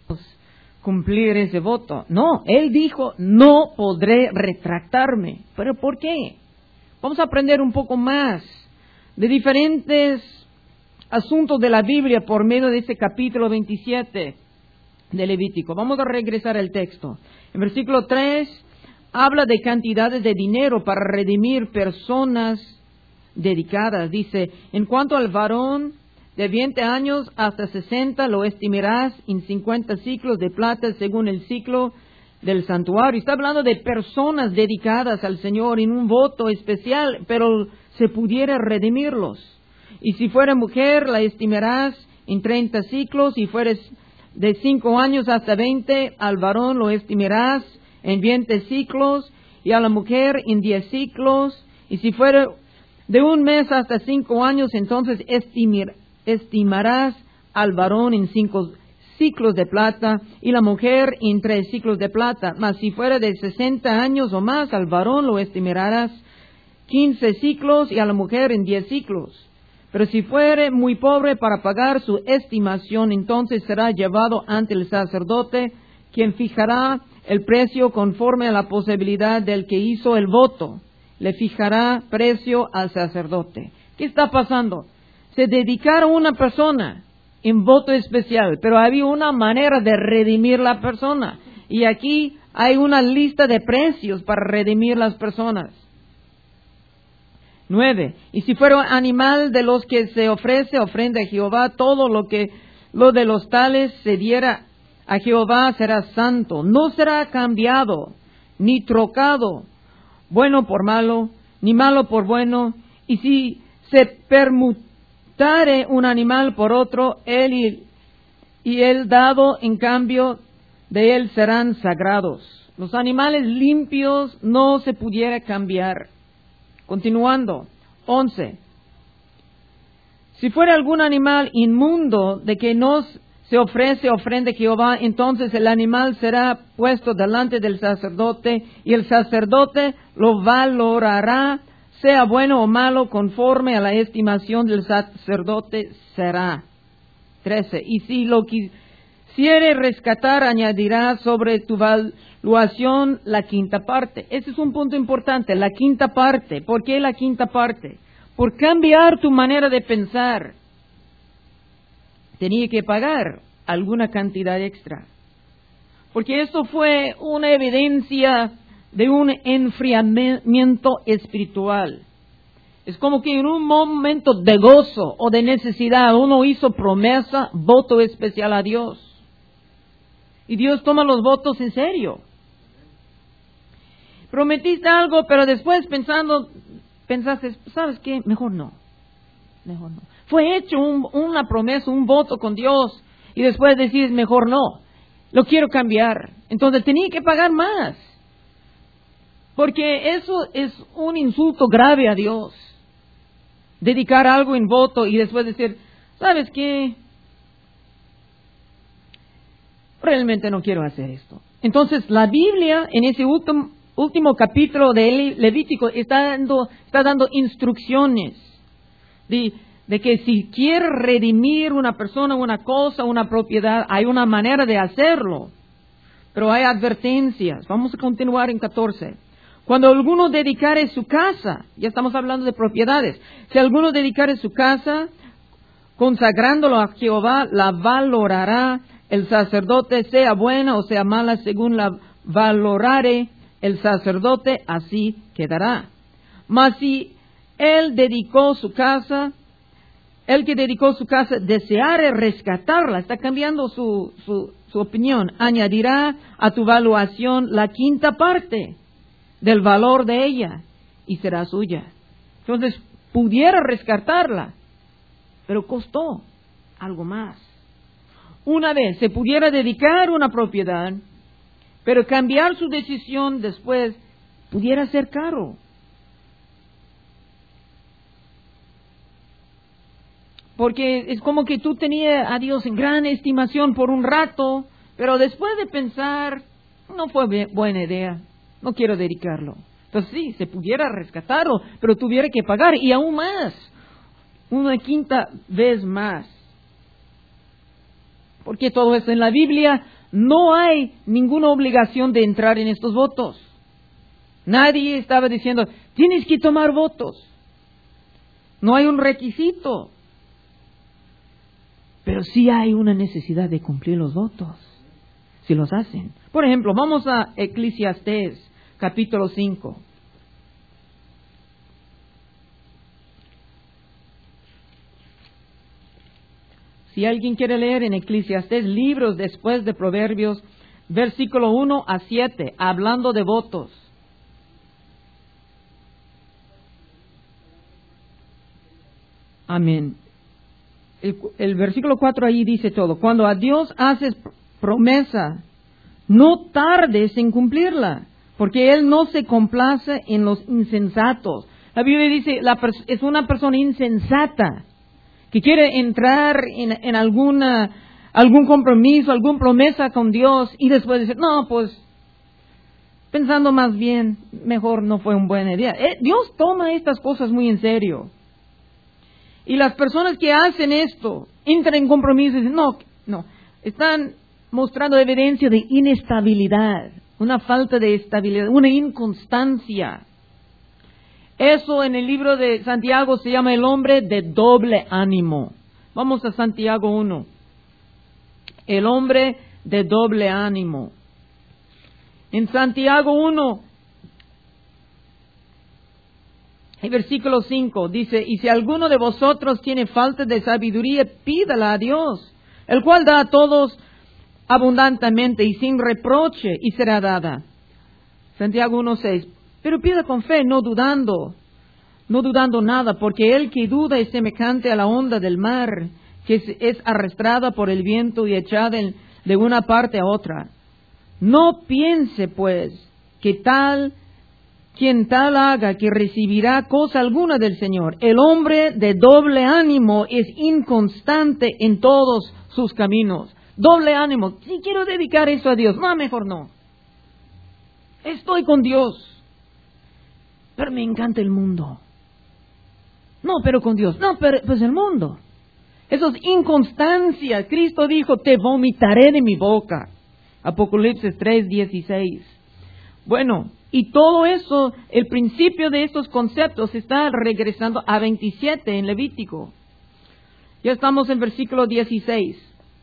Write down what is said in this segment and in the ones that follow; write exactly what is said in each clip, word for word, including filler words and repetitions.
cumplir ese voto. No, él dijo, no podré retractarme. ¿Pero por qué? Vamos a aprender un poco más de diferentes asuntos de la Biblia por medio de este capítulo veintisiete de Levítico. Vamos a regresar al texto. En versículo tres, habla de cantidades de dinero para redimir personas dedicadas. Dice, en cuanto al varón de veinte años hasta sesenta, lo estimarás en cincuenta ciclos de plata según el ciclo del santuario. Está hablando de personas dedicadas al Señor en un voto especial, pero se pudiera redimirlos. Y si fuera mujer, la estimarás en treinta ciclos. Si fueres de cinco años hasta veinte, al varón lo estimarás en veinte ciclos, y a la mujer en diez ciclos. Y si fuera de un mes hasta cinco años, entonces estimar, estimarás al varón en cinco ciclos de plata, y la mujer en tres ciclos de plata. Mas si fuera de sesenta años o más, al varón lo estimarás quince ciclos, y a la mujer en diez ciclos. Pero si fuere muy pobre para pagar su estimación, entonces será llevado ante el sacerdote, quien fijará el precio conforme a la posibilidad del que hizo el voto. Le fijará precio al sacerdote. ¿Qué está pasando? Se dedicaron a una persona en voto especial, pero había una manera de redimir la persona. Y aquí hay una lista de precios para redimir las personas. Nueve. Y si fuera animal de los que se ofrece ofrenda a Jehová, todo lo que lo de los tales se diera a Jehová será santo. No será cambiado, ni trocado, bueno por malo, ni malo por bueno. Y si se permutare un animal por otro, él y, y el dado en cambio de él serán sagrados. Los animales limpios no se pudiera cambiar. Continuando, once. Si fuera algún animal inmundo de que no se ofrece ofrenda a Jehová, entonces el animal será puesto delante del sacerdote, y el sacerdote lo valorará, sea bueno o malo, conforme a la estimación del sacerdote será. trece. Y si lo quisiere rescatar, añadirá sobre tu valuación la quinta parte. Ese es un punto importante, la quinta parte. ¿Por qué la quinta parte? Por cambiar tu manera de pensar, tenía que pagar alguna cantidad extra. Porque esto fue una evidencia de un enfriamiento espiritual. Es como que en un momento de gozo o de necesidad uno hizo promesa, voto especial a Dios. Y Dios toma los votos en serio. Prometiste algo, pero después pensando, pensaste, ¿sabes qué? Mejor no. Mejor no. Fue hecho un, una promesa, un voto con Dios, y después decís, mejor no. Lo quiero cambiar. Entonces tenía que pagar más. Porque eso es un insulto grave a Dios. Dedicar algo en voto y después decir, ¿sabes qué? Realmente no quiero hacer esto. Entonces la Biblia en ese último, último capítulo de Levítico está dando, está dando instrucciones de, de que si quiere redimir una persona, una cosa, una propiedad, hay una manera de hacerlo. Pero hay advertencias. Vamos a continuar en catorce. Cuando alguno dedicare su casa, ya estamos hablando de propiedades, si alguno dedicare su casa, consagrándolo a Jehová, la valorará el sacerdote, sea buena o sea mala, según la valorare el sacerdote, así quedará. Mas si él dedicó su casa, el que dedicó su casa deseare rescatarla, está cambiando su, su, su opinión, añadirá a tu valuación la quinta parte del valor de ella, y será suya. Entonces, pudiera rescatarla, pero costó algo más. Una vez se pudiera dedicar una propiedad, pero cambiar su decisión después pudiera ser caro. Porque es como que tú tenías a Dios en gran estimación por un rato, pero después de pensar, no fue buena idea. No quiero dedicarlo. Entonces sí, se pudiera rescatarlo, pero tuviera que pagar, y aún más, una quinta vez más. ¿Por qué todo esto? En la Biblia no hay ninguna obligación de entrar en estos votos. Nadie estaba diciendo, tienes que tomar votos. No hay un requisito. Pero sí hay una necesidad de cumplir los votos, si los hacen. Por ejemplo, vamos a Eclesiastés, capítulo cinco. Si alguien quiere leer en Eclesiastés, libros después de Proverbios, versículo uno a siete, hablando de votos. Amén. El, el versículo cuatro ahí dice todo. Cuando a Dios haces promesa, no tardes en cumplirla, porque Él no se complace en los insensatos. La Biblia dice, la pers- es una persona insensata que quiere entrar en, en alguna, algún compromiso, alguna promesa con Dios y después dice, no, pues, pensando más bien, mejor no fue una buena idea. Eh, Dios toma estas cosas muy en serio. Y las personas que hacen esto, entran en compromiso y dicen, no, no, están mostrando evidencia de inestabilidad, una falta de estabilidad, una inconstancia. Eso en el libro de Santiago se llama el hombre de doble ánimo. Vamos a Santiago uno. El hombre de doble ánimo. En Santiago uno, el versículo cinco dice, y si alguno de vosotros tiene falta de sabiduría, pídala a Dios, el cual da a todos abundantemente y sin reproche, y será dada. Santiago uno seis, pero pida con fe, no dudando, no dudando nada, porque el que duda es semejante a la onda del mar, que es, es arrastrada por el viento y echada en, de una parte a otra. No piense, pues, que tal quien tal haga que recibirá cosa alguna del Señor. El hombre de doble ánimo es inconstante en todos sus caminos. Doble ánimo. Si quiero dedicar eso a Dios, no, mejor no. Estoy con Dios, pero me encanta el mundo. No, pero con Dios. No, pero pues el mundo. Eso es inconstancia. Cristo dijo, te vomitaré de mi boca. Apocalipsis tres dieciséis. Bueno, y todo eso, el principio de estos conceptos está regresando a veintisiete en Levítico. Ya estamos en versículo dieciséis.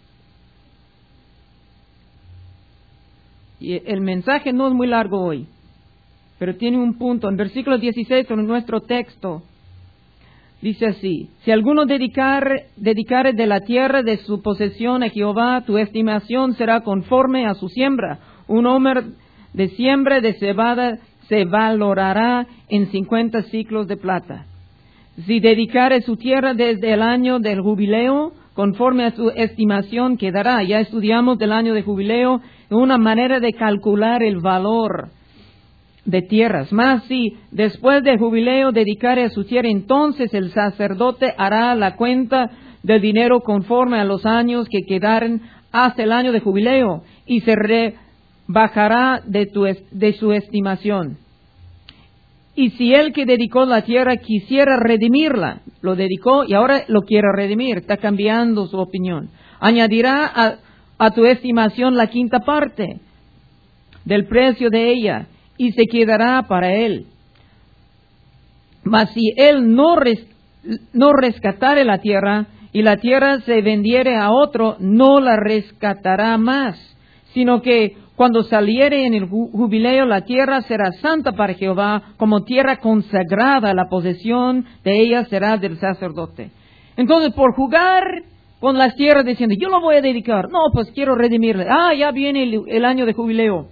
Y el mensaje no es muy largo hoy, pero tiene un punto. En versículo dieciséis, en nuestro texto, dice así, si alguno dedicar, dedicare de la tierra de su posesión a Jehová, tu estimación será conforme a su siembra. Un hombre de siembra de cebada se valorará en cincuenta ciclos de plata. Si dedicare su tierra desde el año del jubileo, conforme a su estimación quedará. Ya estudiamos del año de jubileo, una manera de calcular el valor de tierras. Más si después del jubileo dedicare a su tierra, entonces el sacerdote hará la cuenta del dinero conforme a los años que quedaren hasta el año de jubileo y se rebajará de, tu, de su estimación. Y si el que dedicó la tierra quisiera redimirla, lo dedicó y ahora lo quiere redimir, está cambiando su opinión, añadirá a, a tu estimación la quinta parte del precio de ella y se quedará para él. Mas si él no, res, no rescatare la tierra y la tierra se vendiere a otro, no la rescatará más, sino que cuando saliere en el jubileo, la tierra será santa para Jehová, como tierra consagrada, la posesión de ella será del sacerdote. Entonces, por jugar con las tierras diciendo, yo lo voy a dedicar, no, pues quiero redimirle, ah, ya viene el, el año de jubileo.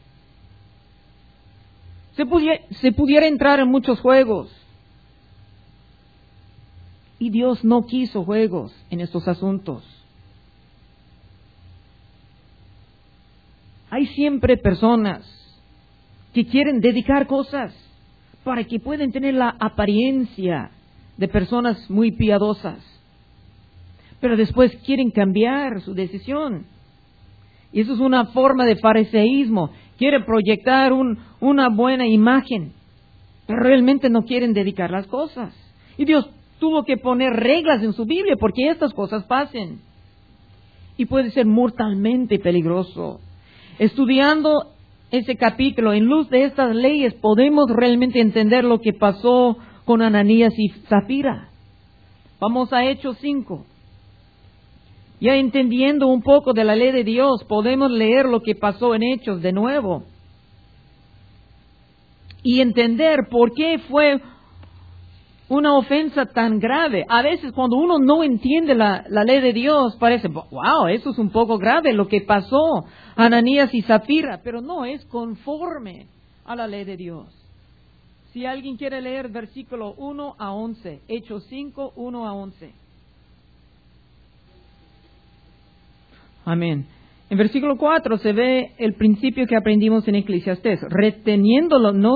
Se pudiera, se pudiera entrar en muchos juegos. Y Dios no quiso juegos en estos asuntos. Hay siempre personas que quieren dedicar cosas para que puedan tener la apariencia de personas muy piadosas, pero después quieren cambiar su decisión. Y eso es una forma de fariseísmo. Quieren proyectar un, una buena imagen, pero realmente no quieren dedicar las cosas. Y Dios tuvo que poner reglas en su Biblia porque estas cosas pasen. y puede ser mortalmente peligroso. Estudiando ese capítulo, en luz de estas leyes, podemos realmente entender lo que pasó con Ananías y Zafira. Vamos a Hechos cinco. Ya entendiendo un poco de la ley de Dios, podemos leer lo que pasó en Hechos de nuevo y entender por qué fue una ofensa tan grave. A veces cuando uno no entiende la, la ley de Dios, parece, wow, eso es un poco grave lo que pasó a Ananías y Zafira, pero no, es conforme a la ley de Dios. Si alguien quiere leer versículo uno a once, Hechos cinco, uno a once. Amén. En versículo cuatro se ve el principio que aprendimos en Eclesiastés. Reteniéndolo no,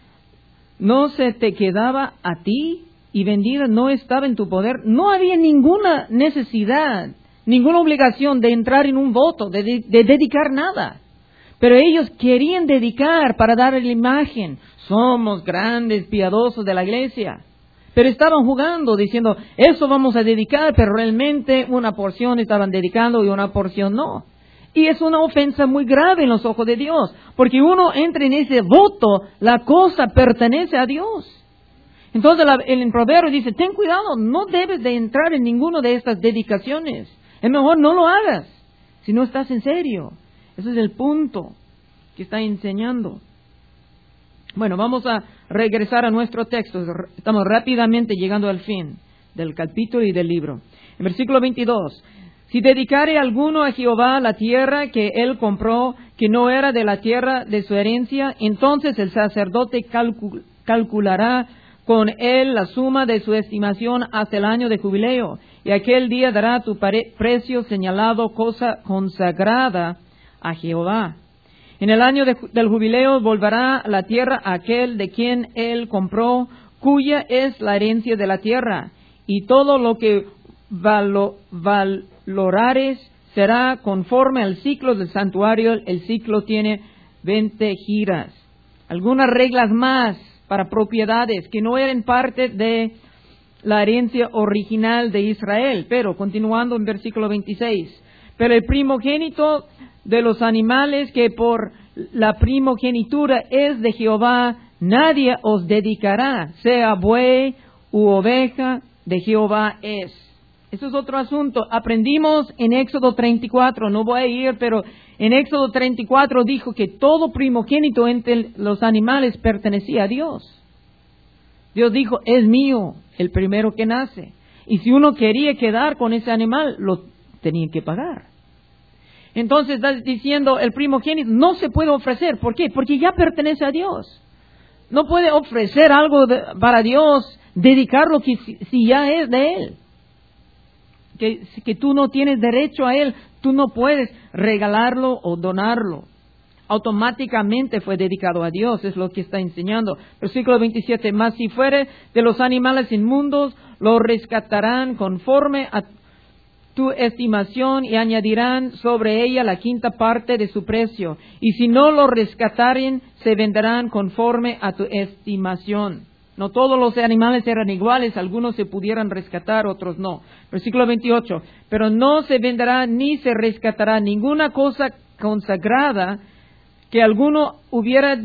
no se te quedaba a ti y vendida no estaba en tu poder. No había ninguna necesidad, ninguna obligación de entrar en un voto, de, de, de dedicar nada. Pero ellos querían dedicar para dar la imagen. Somos grandes, piadosos de la iglesia. Pero estaban jugando, diciendo, eso vamos a dedicar, pero realmente una porción estaban dedicando y una porción no. Y es una ofensa muy grave en los ojos de Dios, porque uno entra en ese voto, la cosa pertenece a Dios. Entonces el, el proverbio dice, ten cuidado, no debes de entrar en ninguna de estas dedicaciones. Es mejor no lo hagas, si no estás en serio. Ese es el punto que está enseñando. Bueno, vamos a regresar a nuestro texto. Estamos rápidamente llegando al fin del capítulo y del libro. En versículo veintidós. Si dedicare alguno a Jehová la tierra que él compró, que no era de la tierra de su herencia, entonces el sacerdote calcul- calculará con él la suma de su estimación hasta el año de jubileo. Y aquel día dará tu pare- precio señalado, cosa consagrada a Jehová. En el año de, del jubileo volverá la tierra a aquel de quien él compró, cuya es la herencia de la tierra, y todo lo que valo, valorares será conforme al ciclo del santuario. El ciclo tiene veinte giras. Algunas reglas más para propiedades que no eran parte de la herencia original de Israel. Pero continuando en versículo veintiséis. Pero el primogénito de los animales que por la primogenitura es de Jehová, nadie os dedicará, sea buey u oveja, de Jehová es. Eso es otro asunto. Aprendimos en Éxodo treinta y cuatro, no voy a ir, pero en Éxodo treinta y cuatro dijo que todo primogénito entre los animales pertenecía a Dios. Dios dijo, es mío, el primero que nace. Y si uno quería quedar con ese animal, lo tenía que pagar. Entonces está diciendo el primogénito no se puede ofrecer. ¿Por qué? Porque ya pertenece a Dios. No puede ofrecer algo de, para Dios, dedicarlo que, si, si ya es de Él. Que, que tú no tienes derecho a Él, tú no puedes regalarlo o donarlo. Automáticamente fue dedicado a Dios, es lo que está enseñando. Versículo veintisiete, mas si fuere de los animales inmundos, lo rescatarán conforme a tu estimación y añadirán sobre ella la quinta parte de su precio. Y si no lo rescataren, se venderán conforme a tu estimación. No todos los animales eran iguales, algunos se pudieran rescatar, otros no. Versículo veintiocho. Pero no se venderá ni se rescatará ninguna cosa consagrada que alguno hubiera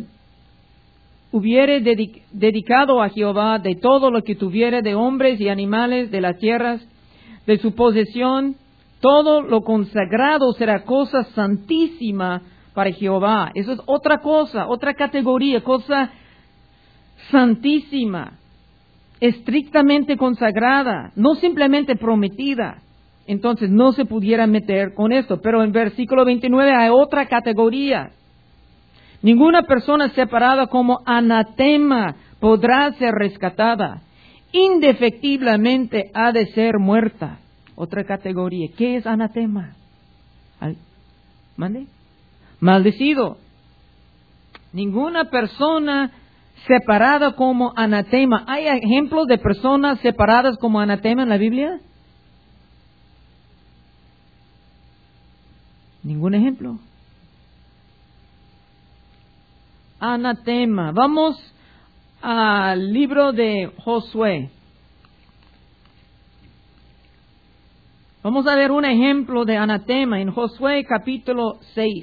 hubiere dedic- dedicado a Jehová, de todo lo que tuviere de hombres y animales de las tierras de su posesión, todo lo consagrado será cosa santísima para Jehová. Eso es otra cosa, otra categoría, cosa santísima, estrictamente consagrada, no simplemente prometida. Entonces no se pudiera meter con esto. Pero en versículo veintinueve hay otra categoría. Ninguna persona separada como anatema podrá ser rescatada. Indefectiblemente ha de ser muerta. Otra categoría. ¿Qué es anatema? ¿Mande? Maldecido. Ninguna persona separada como anatema. ¿Hay ejemplos de personas separadas como anatema en la Biblia? Ningún ejemplo. Anatema. Vamos al libro de Josué. Vamos a ver un ejemplo de anatema en Josué capítulo seis.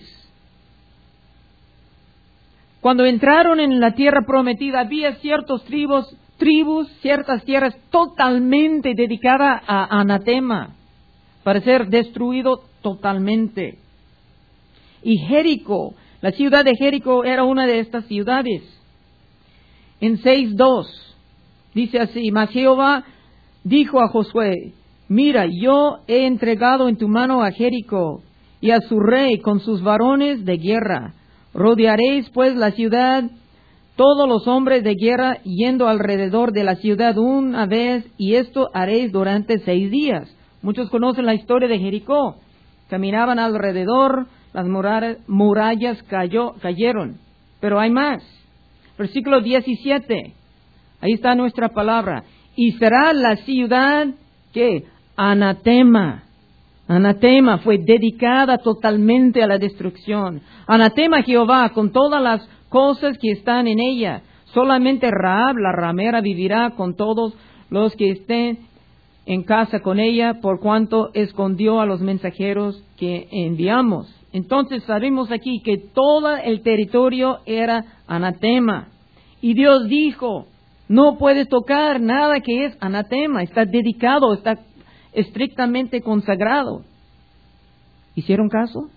Cuando entraron en la tierra prometida, había ciertos tribus, tribus, ciertas tierras totalmente dedicadas a anatema, para ser destruido totalmente. Y Jericó, la ciudad de Jericó era una de estas ciudades. En seis dos dice así: mas Jehová dijo a Josué: mira, yo he entregado en tu mano a Jericó y a su rey con sus varones de guerra. Rodearéis pues la ciudad, todos los hombres de guerra, yendo alrededor de la ciudad una vez, y esto haréis durante seis días. Muchos conocen la historia de Jericó. Caminaban alrededor, las murallas cayó, cayeron. Pero hay más. Versículo diecisiete. Ahí está nuestra palabra. Y será la ciudad que anatema. Anatema, fue dedicada totalmente a la destrucción. Anatema Jehová con todas las cosas que están en ella. Solamente Rahab, la ramera, vivirá con todos los que estén en casa con ella, por cuanto escondió a los mensajeros que enviamos. Entonces sabemos aquí que todo el territorio era anatema. Y Dios dijo: no puedes tocar nada que es anatema, está dedicado, está estrictamente consagrado. ¿Hicieron caso?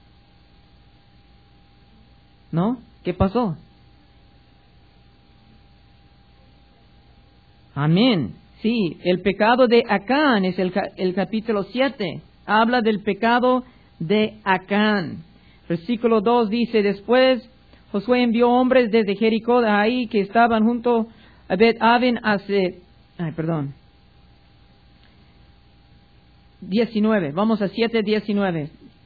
¿No? ¿Qué pasó? Amén. Sí, el pecado de Acán es el, el capítulo siete. Habla del pecado de Acán. Versículo dos dice: después Josué envió hombres desde Jericó, de ahí que estaban junto a Bet-aven hace... Ay, perdón. diecinueve. Vamos a siete diecinueve.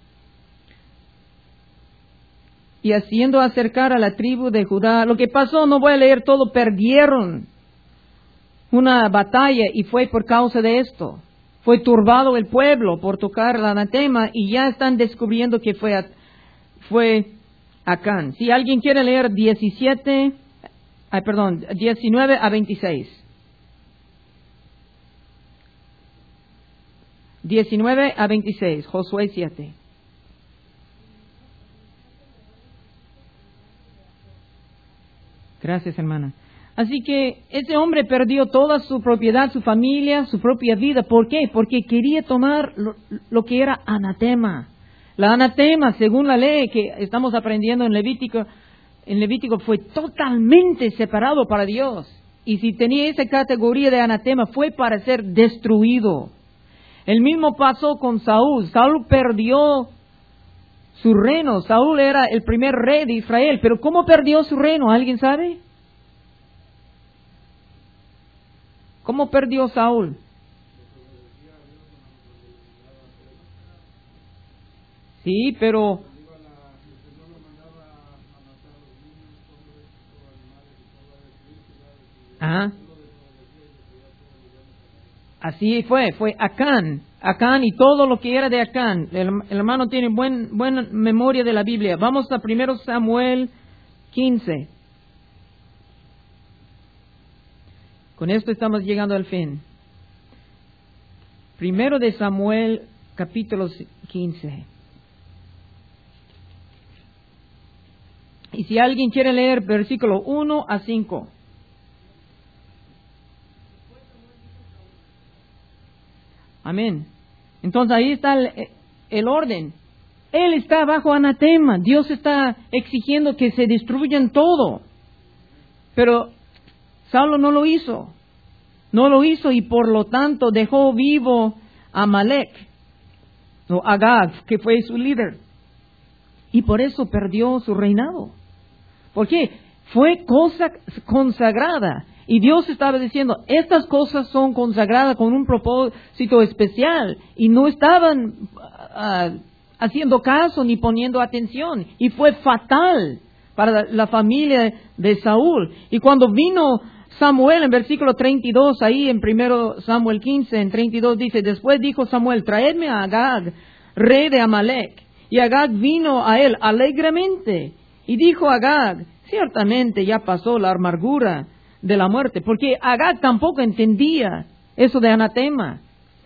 Y haciendo acercar a la tribu de Judá. Lo que pasó, no voy a leer todo, perdieron una batalla y fue por causa de esto. Fue turbado el pueblo por tocar el anatema y ya están descubriendo que fue, a, fue Acán. Si alguien quiere leer diecisiete, ay, perdón, diecinueve a veintiséis. diecinueve a veintiséis, Josué siete. Gracias, hermana. Así que ese hombre perdió toda su propiedad, su familia, su propia vida. ¿Por qué? Porque quería tomar lo, lo que era anatema. La anatema, según la ley que estamos aprendiendo en Levítico, en Levítico fue totalmente separado para Dios. Y si tenía esa categoría de anatema, fue para ser destruido. El mismo pasó con Saúl. Saúl perdió su reino. Saúl era el primer rey de Israel. Pero ¿cómo perdió su reino? ¿Alguien sabe? ¿Cómo perdió Saúl? Sí, pero... Ajá. Así fue, fue Acán. Acán y todo lo que era de Acán. El, el hermano tiene buen, buena memoria de la Biblia. Vamos a primero Samuel quince. Con esto estamos llegando al fin. Primero de Samuel, capítulo quince. Y si alguien quiere leer versículo uno a cinco. Amén. Entonces ahí está el, el orden. Él está bajo anatema. Dios está exigiendo que se destruyan todo. Pero Saulo no lo hizo. No lo hizo y por lo tanto dejó vivo a Amalek, o Agag, que fue su líder. Y por eso perdió su reinado. ¿Por qué? Fue cosa consagrada. Y Dios estaba diciendo, estas cosas son consagradas con un propósito especial. Y no estaban uh, haciendo caso ni poniendo atención. Y fue fatal para la familia de Saúl. Y cuando vino Samuel en versículo treinta y dos, ahí en primero Samuel quince, en treinta y dos dice, después dijo Samuel, traedme a Agag, rey de Amalek. Y Agag vino a él alegremente. Y dijo Agag, ciertamente ya pasó la amargura de la muerte, porque Agag tampoco entendía eso de anatema.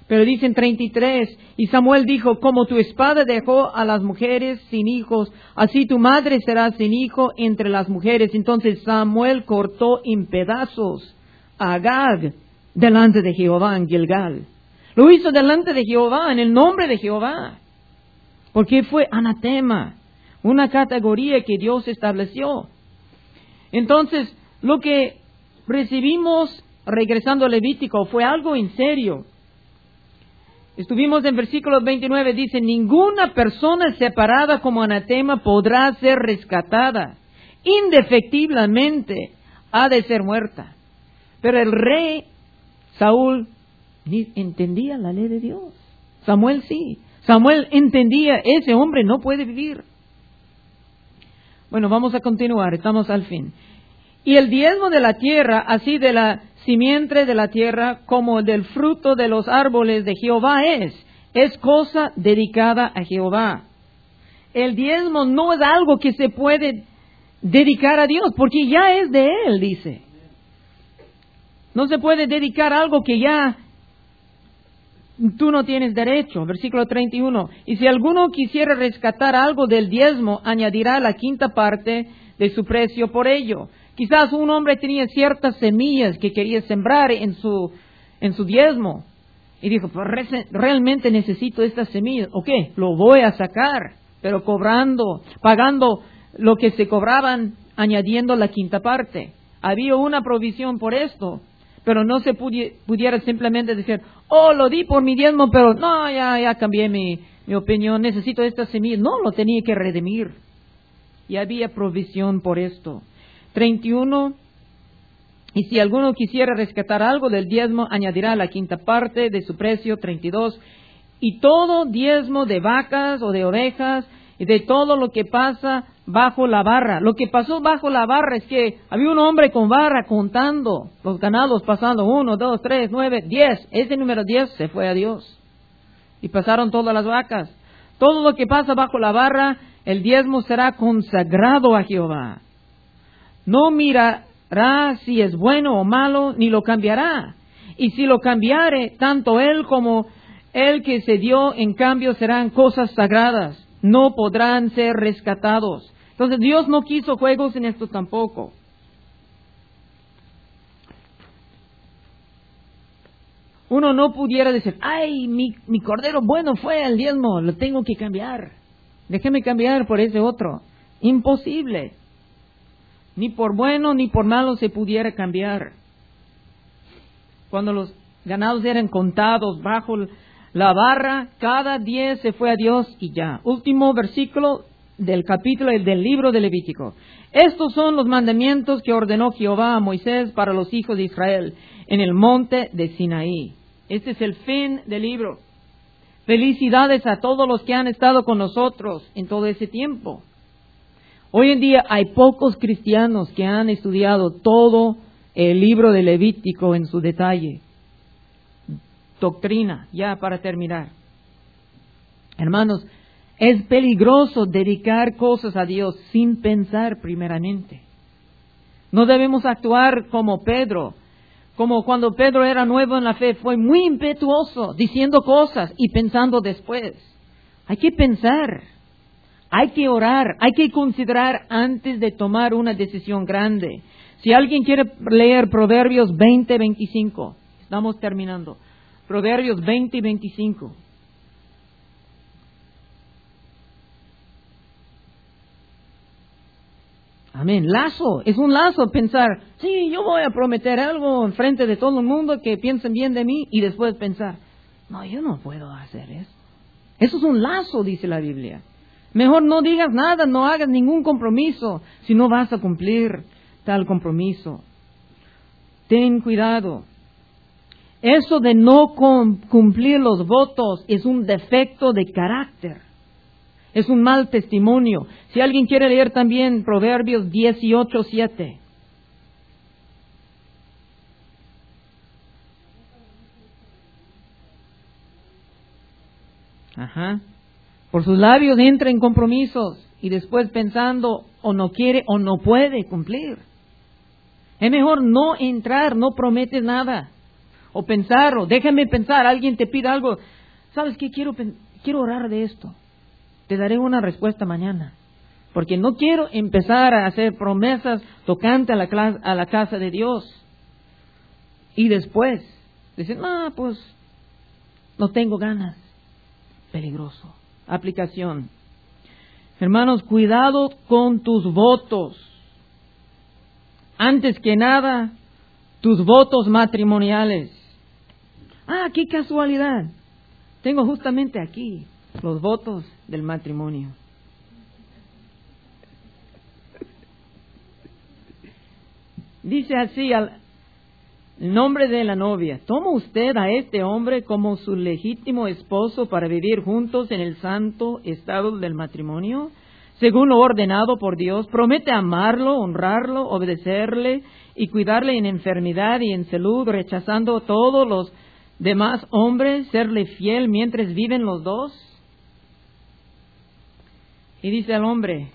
Pero dicen treinta y tres, y Samuel dijo, como tu espada dejó a las mujeres sin hijos, así tu madre será sin hijo entre las mujeres. Entonces Samuel cortó en pedazos a Agag delante de Jehová en Gilgal. Lo hizo delante de Jehová, en el nombre de Jehová, porque fue anatema, una categoría que Dios estableció. Entonces, lo que recibimos regresando a Levítico fue algo en serio. Estuvimos en versículo veintinueve, dice, ninguna persona separada como anatema podrá ser rescatada. Indefectiblemente ha de ser muerta. Pero el rey Saúl ni entendía la ley de Dios. Samuel sí. Samuel entendía, ese hombre no puede vivir. Bueno, vamos a continuar, estamos al fin. Y el diezmo de la tierra, así de la simiente de la tierra como del fruto de los árboles de Jehová es, es cosa dedicada a Jehová. El diezmo no es algo que se puede dedicar a Dios, porque ya es de Él, dice. No se puede dedicar algo que ya tú no tienes derecho. Versículo treinta y uno. Y si alguno quisiera rescatar algo del diezmo, añadirá la quinta parte de su precio por ello. Quizás un hombre tenía ciertas semillas que quería sembrar en su, en su diezmo. Y dijo, pues realmente necesito estas semillas. Ok, lo voy a sacar, pero cobrando, pagando lo que se cobraban, añadiendo la quinta parte. Había una provisión por esto, pero no se pudi- pudiera simplemente decir, oh, lo di por mi diezmo, pero no, ya, ya cambié mi, mi opinión, necesito estas semillas. No, lo tenía que redimir. Y había provisión por esto. treinta y uno, y si alguno quisiera rescatar algo del diezmo, añadirá la quinta parte de su precio. treinta y dos, y todo diezmo de vacas o de ovejas, y de todo lo que pasa bajo la barra. Lo que pasó bajo la barra es que había un hombre con barra contando los ganados, pasando uno, dos, tres, nueve, diez. Ese número diez se fue a Dios. Y pasaron todas las vacas. Todo lo que pasa bajo la barra, el diezmo será consagrado a Jehová. No mirará si es bueno o malo, ni lo cambiará. Y si lo cambiare, tanto él como el que se dio en cambio serán cosas sagradas. No podrán ser rescatados. Entonces Dios no quiso juegos en esto tampoco. Uno no pudiera decir, ay, mi, mi cordero bueno fue el diezmo, lo tengo que cambiar. Déjeme cambiar por ese otro. Imposible. Ni por bueno ni por malo se pudiera cambiar. Cuando los ganados eran contados bajo la barra, cada diez se fue a Dios y ya. Último versículo del capítulo del libro de Levítico. Estos son los mandamientos que ordenó Jehová a Moisés para los hijos de Israel en el monte de Sinaí. Este es el fin del libro. Felicidades a todos los que han estado con nosotros en todo ese tiempo. Hoy en día hay pocos cristianos que han estudiado todo el libro de Levítico en su detalle. Doctrina, ya para terminar. Hermanos, es peligroso dedicar cosas a Dios sin pensar primeramente. No debemos actuar como Pedro, como cuando Pedro era nuevo en la fe, fue muy impetuoso, diciendo cosas y pensando después. Hay que pensar, hay que orar, hay que considerar antes de tomar una decisión grande. Si alguien quiere leer Proverbios veinte, veinticinco, estamos terminando. Proverbios veinte y veinticinco. Amén. Lazo, es un lazo pensar, sí, yo voy a prometer algo en frente de todo el mundo que piensen bien de mí y después pensar, no, yo no puedo hacer eso. Eso es un lazo, dice la Biblia. Mejor no digas nada, no hagas ningún compromiso si no vas a cumplir tal compromiso. Ten cuidado. Eso de no cumplir los votos es un defecto de carácter. Es un mal testimonio. Si alguien quiere leer también Proverbios dieciocho, siete. Ajá. Por sus labios entra en compromisos y después pensando o no quiere o no puede cumplir. Es mejor no entrar, no prometes nada. o pensar, o déjame pensar, alguien te pide algo. ¿Sabes qué? Quiero, quiero orar de esto. Te daré una respuesta mañana. Porque no quiero empezar a hacer promesas tocante a la, clase, a la casa de Dios. Y después, dicen, ah, pues, no tengo ganas. Peligroso. Aplicación. Hermanos, cuidado con tus votos. Antes que nada, tus votos matrimoniales. Ah, qué casualidad. Tengo justamente aquí los votos del matrimonio. Dice así al nombre de la novia: ¿toma usted a este hombre como su legítimo esposo para vivir juntos en el santo estado del matrimonio, según lo ordenado por Dios? ¿Promete amarlo, honrarlo, obedecerle y cuidarle en enfermedad y en salud, rechazando a todos los demás hombres, serle fiel mientras viven los dos? Y dice al hombre,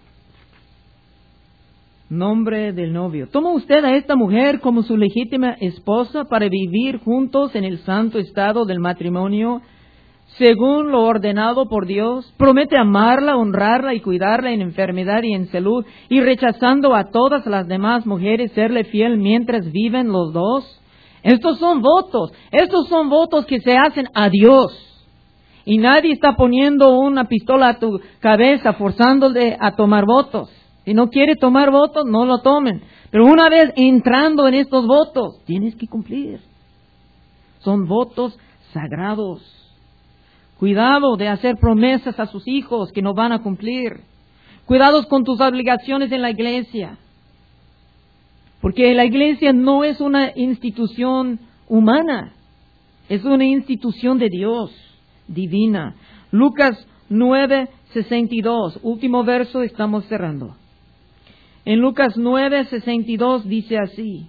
nombre del novio: ¿toma usted a esta mujer como su legítima esposa para vivir juntos en el santo estado del matrimonio, según lo ordenado por Dios? ¿Promete amarla, honrarla y cuidarla en enfermedad y en salud, y rechazando a todas las demás mujeres, serle fiel mientras viven los dos? Estos son votos, estos son votos que se hacen a Dios. Y nadie está poniendo una pistola a tu cabeza, forzándole a tomar votos. Si no quiere tomar votos, no lo tomen. Pero una vez entrando en estos votos, tienes que cumplir. Son votos sagrados. Cuidado de hacer promesas a sus hijos que no van a cumplir. Cuidados con tus obligaciones en la iglesia. Porque la iglesia no es una institución humana. Es una institución de Dios, divina. Lucas nueve, sesenta y dos. Último verso, estamos cerrando. En Lucas nueve, sesenta y dos dice así.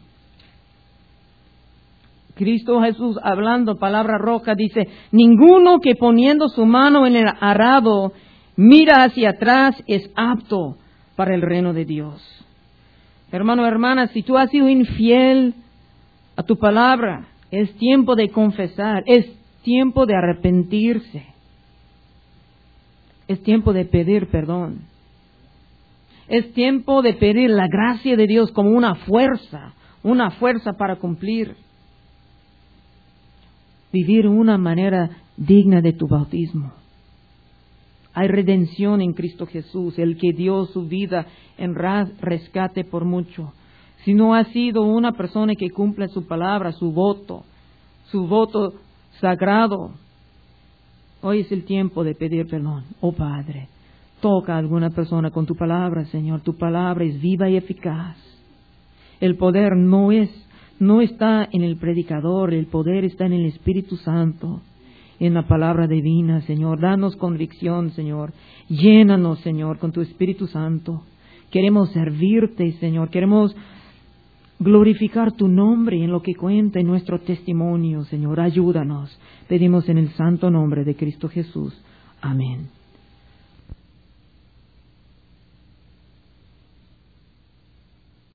Cristo Jesús hablando, palabra roja, dice: ninguno que poniendo su mano en el arado mira hacia atrás es apto para el reino de Dios. Hermano, hermana, si tú has sido infiel a tu palabra, es tiempo de confesar, es tiempo de arrepentirse, es tiempo de pedir perdón. Es tiempo de pedir la gracia de Dios como una fuerza, una fuerza para cumplir. Vivir una manera digna de tu bautismo. Hay redención en Cristo Jesús, el que dio su vida en rescate por mucho. Si no has sido una persona que cumple su palabra, su voto, su voto sagrado, hoy es el tiempo de pedir perdón. Oh Padre, toca a alguna persona con tu palabra, Señor. Tu palabra es viva y eficaz. El poder no es, no está en el predicador, el poder está en el Espíritu Santo, en la palabra divina, Señor. Danos convicción, Señor. Llénanos, Señor, con tu Espíritu Santo. Queremos servirte, Señor. Queremos glorificar tu nombre en lo que cuenta en nuestro testimonio, Señor. Ayúdanos. Pedimos en el santo nombre de Cristo Jesús. Amén.